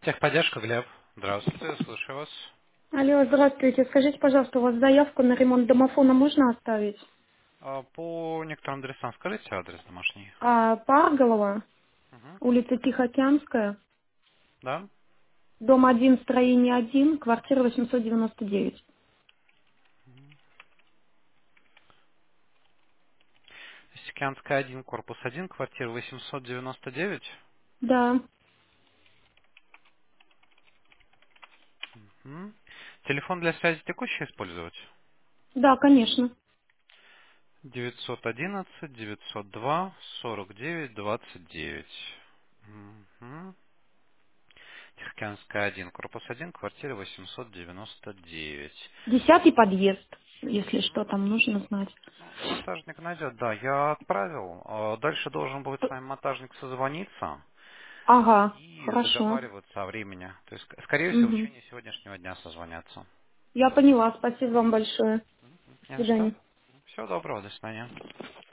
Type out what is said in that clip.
Техподдержка, Глеб. Здравствуйте, слушаю вас. Алло, здравствуйте. Скажите, пожалуйста, у вас заявку на ремонт домофона можно оставить? По некоторым адресам скажите адрес домашний. Парголова, Мгм. улица Тихоокеанская, Да? дом 1, строение 1, квартира 899. Сикянская 1, корпус 1, квартира 899. Да, Мгм. Телефон для связи текущий использовать? да, конечно. 911 902 49 29. Мгм. Тихоокеанская 1, корпус 1, квартира 899. 10-й подъезд, если что там нужно знать. Ну, монтажник найдет, да, я отправил. Дальше должен будет с вами монтажник созвониться Ага, и хорошо. договариваться о времени. То есть, скорее всего, в Мгм. течение сегодняшнего дня созвонятся. Я поняла, спасибо вам большое. До Не за что. свидания. Всего доброго, до свидания.